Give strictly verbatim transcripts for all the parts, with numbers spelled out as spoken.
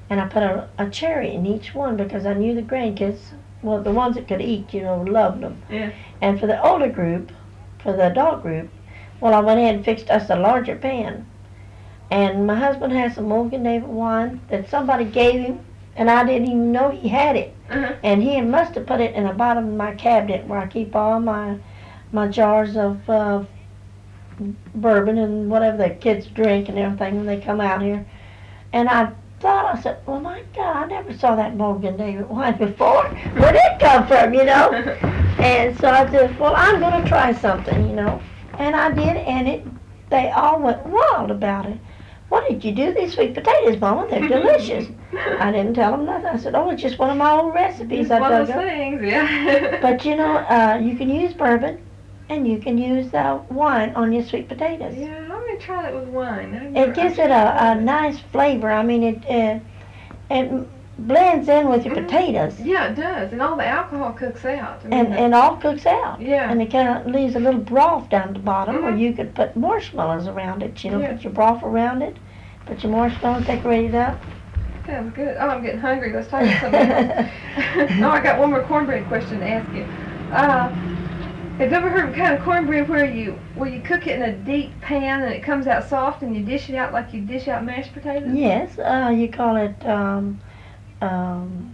and I put a, a cherry in each one because I knew the grandkids, well, the ones that could eat, you know, loved them. Yeah. And for the older group, for the adult group, well, I went ahead and fixed us a larger pan. And my husband has some Morgan David wine that somebody gave him, and I didn't even know he had it. Uh-huh. And he must have put it in the bottom of my cabinet where I keep all my my jars of uh, bourbon and whatever the kids drink and everything when they come out here. And I thought, I said, well, my God, I never saw that Morgan David wine before. Where did it come from, you know? And so I said, well, I'm going to try something, you know. And I did, and it. They all went wild about it. What did you do? These sweet potatoes, Mama, they're delicious. I didn't tell them nothing. I said, oh, it's just one of my old recipes It's I one dug of those up. things, yeah. But, you know, uh, you can use bourbon, and you can use uh, wine on your sweet potatoes. Yeah, I'm going to try that with wine. I've It never- gives I've it a, a tried it. nice flavor. I mean, it uh, it blends in with your Mhm. potatoes, Yeah, it does. And all the alcohol cooks out. I mean, and, the- and all cooks out. Yeah. And it kind of leaves a little broth down at the bottom, where Mhm. you could put marshmallows around it. You know, Yeah. put your broth around it, put your marshmallows, decorate it up. Sounds good. Oh, I'm getting hungry. Let's talk about something else. Oh, I got one more cornbread question to ask you. Uh, have you ever heard of kind of cornbread where you where you cook it in a deep pan and it comes out soft and you dish it out like you dish out mashed potatoes? Yes, uh, you call it um, um,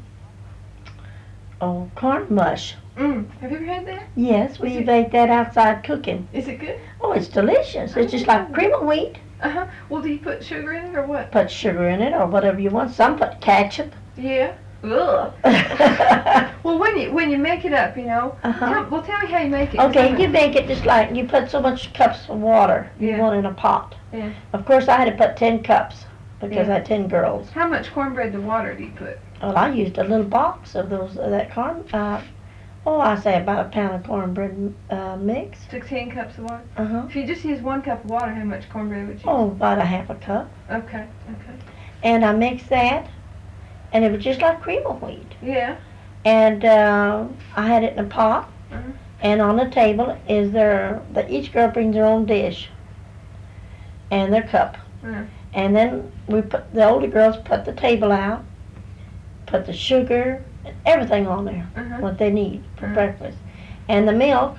oh, corn mush. Mm. Have you ever had that? Yes, we Is it- bake that outside cooking. Is it good? Oh, it's delicious. It's just like cream of wheat. Uh huh. Well, do you put sugar in it or what? Put sugar in it or whatever you want. Some put ketchup. Yeah. Ugh. Well, when you when you make it up, you know. Uh-huh. Tell, well, tell me how you make it. Okay, you make it just like you put so much cups of water you Yeah. want in a pot. Yeah. Of course, I had to put ten cups because Yeah. I had ten girls. How much cornbread to water do you put? Well, I used a little box of those of that corn. Uh, oh, I say about a pound of cornbread uh, mix. Took ten cups of water. Uh huh. If you just use one cup of water, how much cornbread would you? Oh, about a half a cup. Okay. Okay. And I mixed that, and it was just like cream of wheat. Yeah. And uh, I had it in a pot, Uh-huh. and on the table is their, the, each girl brings their own dish and their cup. Uh-huh. And then we put, the older girls put the table out, put the sugar, and everything on there, Uh-huh. what they need for Uh-huh. breakfast. And the milk,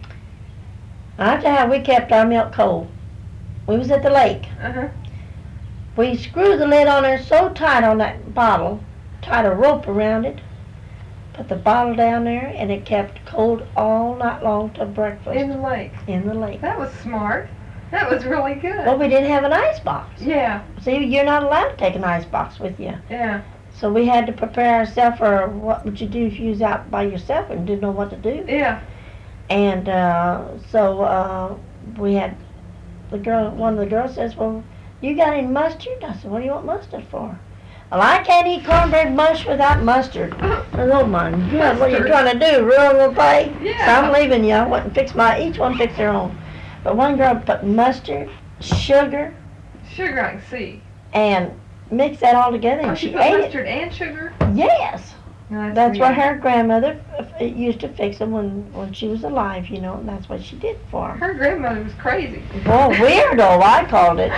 I tell you how we kept our milk cold. We was at the lake. Uh-huh. We screwed the lid on there so tight on that bottle, tied a rope around it, put the bottle down there, and it kept cold all night long till breakfast In the lake. in the lake. That was smart. That was really good. Well, we didn't have an ice box. Yeah. See, you're not allowed to take an ice box with you. Yeah. So we had to prepare ourselves for what would you do if you was out by yourself and didn't know what to do. Yeah. And uh, so uh, we had the girl. One of the girls says, "Well, you got any mustard?" I said, "What do you want mustard for?" Well, I can't eat cornbread mush without mustard. I said, "Oh my God, what are you Mustard. trying to do? Ruin the play?" Yeah. So I'm leaving you. I went and fixed my. Each one fixed their own. But one girl put mustard, sugar, Sugar I can see. and mixed that all together, Oh, and she she put ate mustard and sugar? it. Yes. No, That's what weird. her grandmother uh, used to fix them when, when she was alive, you know, and that's what she did for them. Her grandmother was crazy. Well, weirdo, I called it.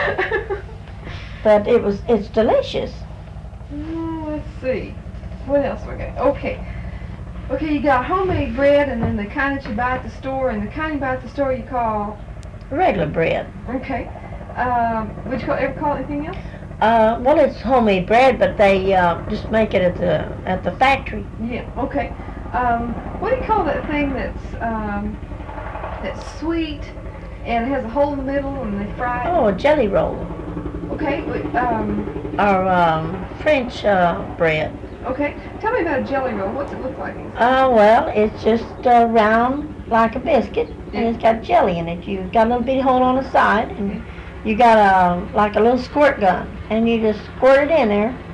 But it was, it's delicious. Mm, let's see. What else we got? Okay. Okay, you got homemade bread and then the kind that you buy at the store, and the kind you buy at the store you call, Regular bread. okay. Um, would you call, ever call it anything else? Uh, well, it's homemade bread, but they uh, just make it at the at the factory. Yeah, okay. Um, what do you call that thing that's, um, that's sweet and has a hole in the middle and they fry it? Oh, a jelly roll. Okay, wait, um, Or um, French uh, bread. okay. Tell me about a jelly roll. What's it look like? Uh, well, it's just uh, round like a biscuit, Yeah. and it's got jelly in it. You've got a little bitty hole on the side, and you got a like a little squirt gun, and you just squirt it in there,